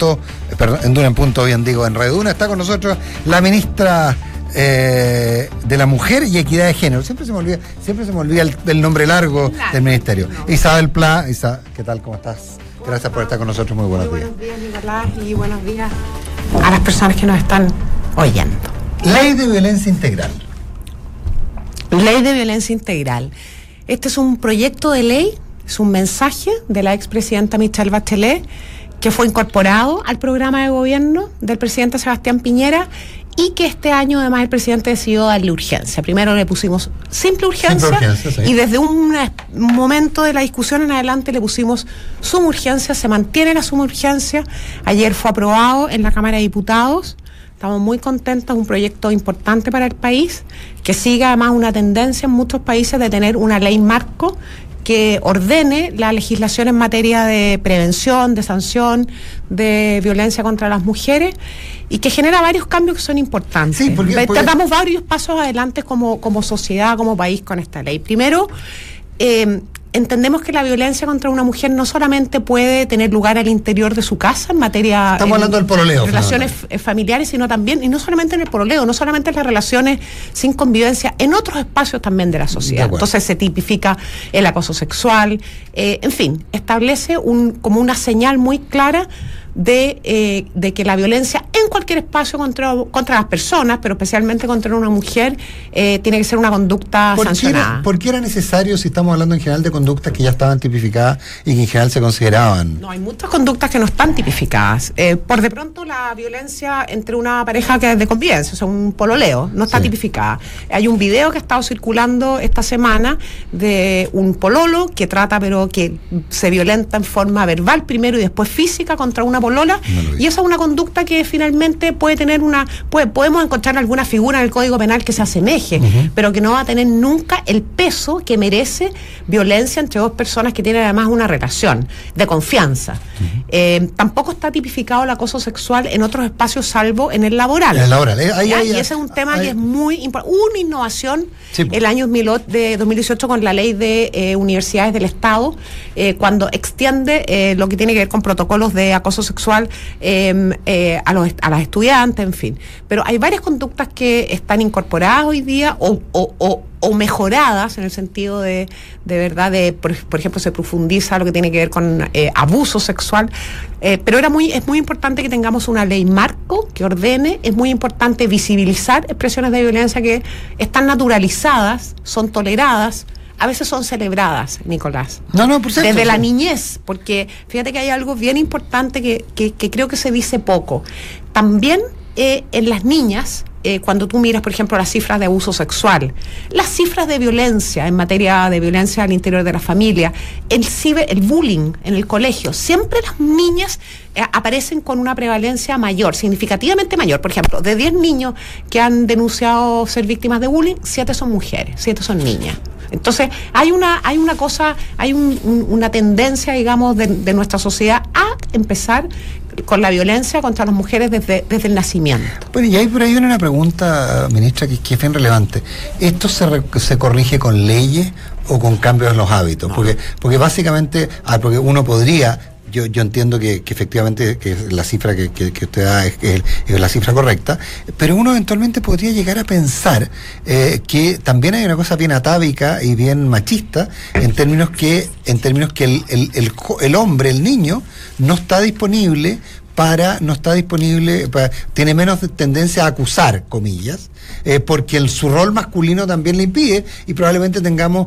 En Duna en Punto, bien digo, en Radio Duna. Está con nosotros la ministra de la Mujer y Equidad de Género. Siempre se me olvida el nombre largo del ministerio. Isabel Pla. ¿Qué tal? ¿Cómo estás? Gracias por estar con nosotros. Muy buenos días. Buenos días, Nicolás, y buenos días a las personas que nos están oyendo. Ley de Violencia Integral. Ley de Violencia Integral. Este es un proyecto de ley, es un mensaje de la expresidenta Michelle Bachelet, que fue incorporado al programa de gobierno del presidente Sebastián Piñera, y que este año además el presidente decidió darle urgencia. Primero le pusimos simple urgencia, sí. Y desde un momento de la discusión en adelante le pusimos suma urgencia. Se mantiene la suma urgencia. Ayer fue aprobado en la Cámara de Diputados. estamos muy contentos, es un proyecto importante para el país, que sigue además una tendencia en muchos países de tener una ley marco que ordene la legislación en materia de prevención, de sanción, de violencia contra las mujeres, y que genera varios cambios que son importantes. Sí, porque damos varios pasos adelante como sociedad, como país con esta ley. Primero, entendemos que la violencia contra una mujer no solamente puede tener lugar al interior de su casa en materia... Estamos hablando del pololeo. Relaciones familiares, sino también, y no solamente en el pololeo, no solamente en las relaciones sin convivencia, en otros espacios también de la sociedad. Entonces se tipifica el acoso sexual, en fin, establece como una señal muy clara de que la violencia en cualquier espacio contra las personas, pero especialmente contra una mujer, tiene que ser una conducta sancionada. ¿Por qué era necesario, si estamos hablando en general de conductas que ya estaban tipificadas y que en general se consideraban? No, hay muchas conductas que no están tipificadas. Por de pronto, la violencia entre una pareja que es de convivencia, o sea, un pololeo, no está tipificada. Hay un video que ha estado circulando esta semana de un pololo que trata, pero que se violenta en forma verbal primero y después física contra una polola, y esa es una conducta que finalmente puede tener podemos encontrar alguna figura en el Código Penal que se asemeje, pero que no va a tener nunca el peso que merece violencia entre dos personas que tienen además una relación de confianza. Tampoco está tipificado el acoso sexual en otros espacios salvo en el laboral. Y ese es un tema que es muy importante. Hubo una innovación el año 2018 con la ley de universidades del Estado, cuando extiende lo que tiene que ver con protocolos de acoso sexual a las estudiantes, en fin. Pero hay varias conductas que están incorporadas hoy día o mejoradas en el sentido de verdad, por ejemplo, se profundiza lo que tiene que ver con abuso sexual, pero es muy importante que tengamos una ley marco que ordene, es muy importante visibilizar expresiones de violencia que están naturalizadas, son toleradas, a veces son celebradas, Nicolás. Por cierto, desde la niñez, porque fíjate que hay algo bien importante que creo que se dice poco. También en las niñas, cuando tú miras, por ejemplo, las cifras de abuso sexual, las cifras de violencia en materia de violencia al interior de la familia, el bullying en el colegio, siempre las niñas aparecen con una prevalencia mayor, significativamente mayor. Por ejemplo, de 10 niños que han denunciado ser víctimas de bullying, 7 son mujeres, 7 son niñas. Entonces, hay una tendencia, digamos, de nuestra sociedad a empezar con la violencia contra las mujeres desde el nacimiento. Bueno, y hay por ahí viene una pregunta, ministra, que es bien relevante. ¿Esto se corrige con leyes o con cambios en los hábitos? Porque básicamente, porque uno podría... Yo entiendo que efectivamente que la cifra que usted da es la cifra correcta, pero uno eventualmente podría llegar a pensar que también hay una cosa bien atávica y bien machista en términos que el hombre, el niño, no está disponible, tiene menos tendencia a acusar, comillas, porque su rol masculino también le impide, y probablemente tengamos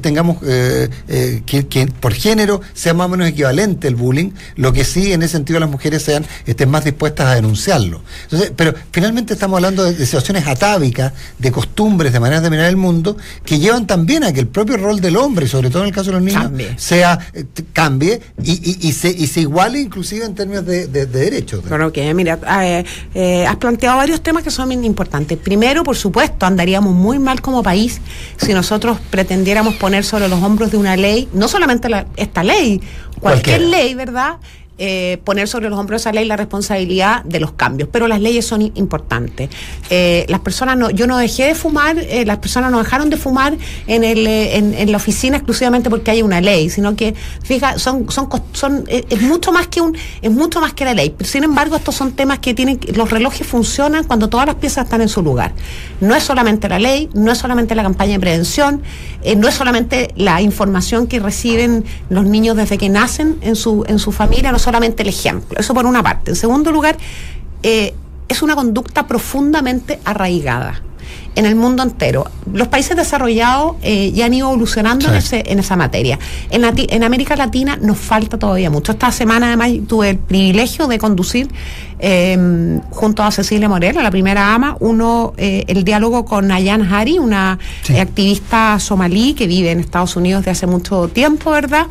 que por género sea más o menos equivalente el bullying, lo que sí en ese sentido las mujeres estén más dispuestas a denunciarlo. Entonces, pero finalmente estamos hablando de situaciones atávicas, de costumbres, de maneras de mirar el mundo, que llevan también a que el propio rol del hombre, y sobre todo en el caso de los niños, cambie y se iguale inclusive en términos de derechos. Bueno, mira, has planteado varios temas que son bien importantes. Primero, por supuesto, andaríamos muy mal como país si nosotros pretendiéramos poner sobre los hombros de una ley, no solamente esta ley, cualquier ley, ¿verdad?, poner sobre los hombros de esa ley la responsabilidad de los cambios, pero las leyes son importantes. Las personas yo no dejé de fumar, las personas no dejaron de fumar en la oficina exclusivamente porque hay una ley, sino que fija, es mucho más que la ley. Sin embargo, estos son temas que los relojes funcionan cuando todas las piezas están en su lugar. No es solamente la ley, no es solamente la campaña de prevención, no es solamente la información que reciben los niños desde que nacen en su familia, no solamente el ejemplo, eso por una parte. En segundo lugar, es una conducta profundamente arraigada en el mundo entero. Los países desarrollados ya han ido evolucionando en esa materia. En América Latina nos falta todavía mucho. Esta semana además tuve el privilegio de conducir junto a Cecilia Morel, la primera ama, el diálogo con Ayaan Hari, una activista somalí que vive en Estados Unidos de hace mucho tiempo, ¿verdad?,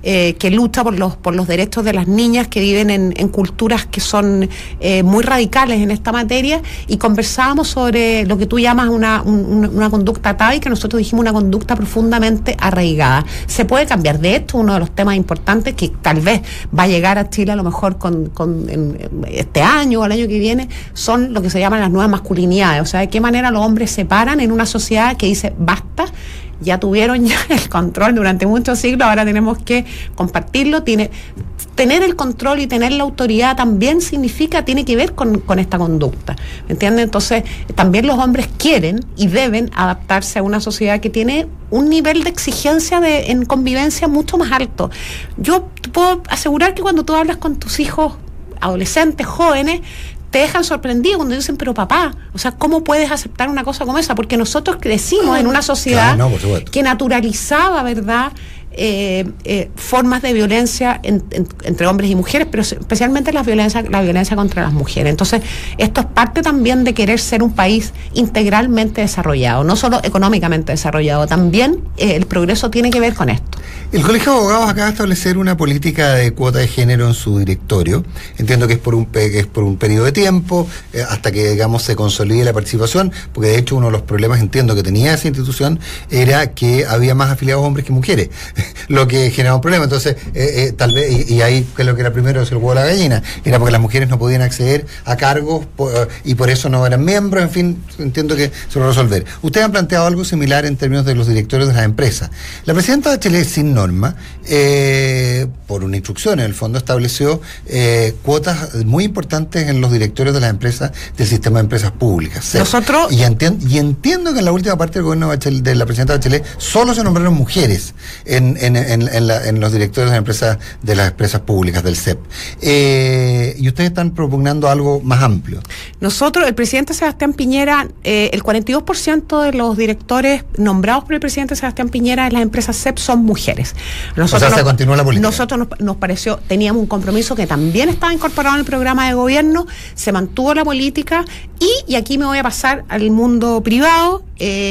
que lucha por los derechos de las niñas que viven en culturas que son muy radicales en esta materia, y conversábamos sobre lo que tú llamas una conducta atávica, que nosotros dijimos una conducta profundamente arraigada. Se puede cambiar. De hecho, uno de los temas importantes que tal vez va a llegar a Chile a lo mejor en este año o el año que viene son lo que se llaman las nuevas masculinidades. O sea, de qué manera los hombres se paran en una sociedad que dice basta, ya tuvieron el control durante muchos siglos, ahora tenemos que compartirlo. Tener el control y tener la autoridad también tiene que ver con esta conducta, ¿me entiendes? Entonces, también los hombres quieren y deben adaptarse a una sociedad que tiene un nivel de exigencia en convivencia mucho más alto. Yo te puedo asegurar que cuando tú hablas con tus hijos adolescentes, jóvenes, te dejan sorprendido cuando dicen, pero papá, o sea, ¿cómo puedes aceptar una cosa como esa? Porque nosotros crecimos en una sociedad que naturalizaba, ¿verdad?, formas de violencia entre hombres y mujeres, pero especialmente la violencia contra las mujeres. Entonces, esto es parte también de querer ser un país integralmente desarrollado, no solo económicamente desarrollado, también el progreso tiene que ver con esto. El Colegio de Abogados acaba de establecer una política de cuota de género en su directorio. Entiendo que es por un periodo de tiempo, hasta que, digamos, se consolide la participación, porque de hecho uno de los problemas, entiendo, que tenía esa institución era que había más afiliados hombres que mujeres, lo que generaba un problema. Entonces, tal vez, y ahí creo que era primero el huevo o la gallina, era porque las mujeres no podían acceder a cargos y por eso no eran miembros, en fin, entiendo que se lo resolver. Ustedes han planteado algo similar en términos de los directorios de las empresas. La presidenta Bachelet, sin norma, por una instrucción, en el fondo estableció cuotas muy importantes en los directorios de las empresas del sistema de empresas públicas. Nosotros... Y entiendo que en la última parte del gobierno de la presidenta Bachelet solo se nombraron mujeres en los directorios de las empresas públicas del CEP. Y ustedes están propugnando algo más amplio. Nosotros, el presidente Sebastián Piñera, el 42% de los directores nombrados por el presidente Sebastián Piñera en las empresas CEP son mujeres. Se continúa la política. Nosotros nos pareció, teníamos un compromiso que también estaba incorporado en el programa de gobierno, se mantuvo la política y aquí me voy a pasar al mundo privado.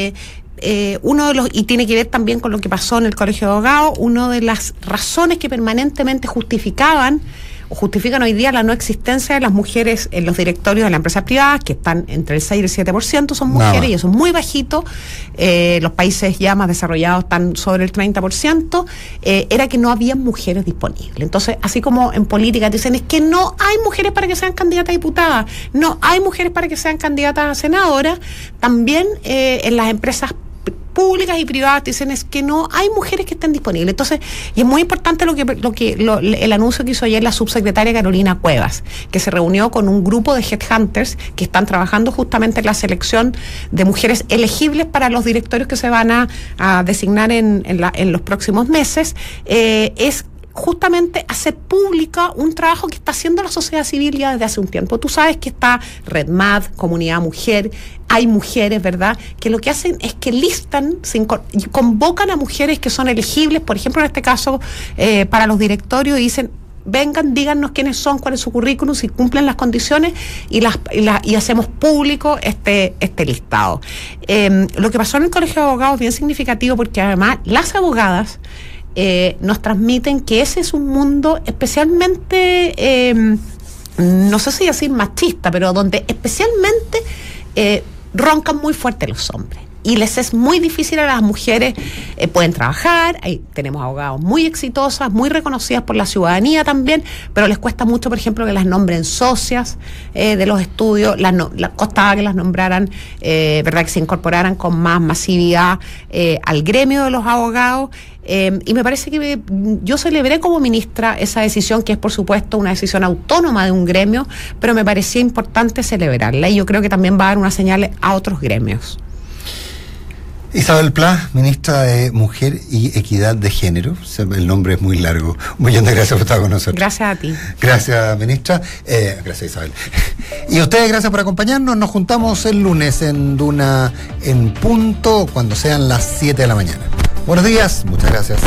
Uno de los, y tiene que ver también con lo que pasó en el Colegio de Abogados, una de las razones que permanentemente justifican hoy día la no existencia de las mujeres en los directorios de las empresas privadas, que están entre el 6 y el 7% son mujeres, y eso es muy bajito. Los países ya más desarrollados están sobre el 30%, era que no había mujeres disponibles. Entonces, así como en política te dicen, es que no hay mujeres para que sean candidatas a diputadas, no hay mujeres para que sean candidatas a senadoras, también en las empresas públicas y privadas dicen es que no hay mujeres que estén disponibles. Entonces, y es muy importante el anuncio que hizo ayer la subsecretaria Carolina Cuevas, que se reunió con un grupo de headhunters que están trabajando justamente en la selección de mujeres elegibles para los directorios que se van a designar en los próximos meses. Es justamente hacer pública un trabajo que está haciendo la sociedad civil ya desde hace un tiempo. Tú sabes que está RedMad, Comunidad Mujer, hay mujeres, ¿verdad?, que lo que hacen es que listan y convocan a mujeres que son elegibles, por ejemplo, en este caso, para los directorios, y dicen, vengan, díganos quiénes son, cuál es su currículum, si cumplen las condiciones, y hacemos público este listado. Lo que pasó en el Colegio de Abogados es bien significativo, porque además las abogadas nos transmiten que ese es un mundo especialmente, no sé si decir machista, pero donde especialmente roncan muy fuerte los hombres. Y les es muy difícil a las mujeres, pueden trabajar, tenemos abogados muy exitosas, muy reconocidas por la ciudadanía también, pero les cuesta mucho, por ejemplo, que las nombren socias de los estudios, costaba que las nombraran, verdad, que se incorporaran con más masividad al gremio de los abogados. Y me parece que yo celebré como ministra esa decisión, que es por supuesto una decisión autónoma de un gremio, pero me parecía importante celebrarla, y yo creo que también va a dar una señal a otros gremios. Isabel Pla, ministra de Mujer y Equidad de Género. El nombre es muy largo. Un millón de gracias por estar con nosotros. Gracias a ti. Gracias, ministra. Gracias, Isabel. Y a ustedes, gracias por acompañarnos. Nos juntamos el lunes en Duna en punto, cuando sean las 7 de la mañana. Buenos días, muchas gracias.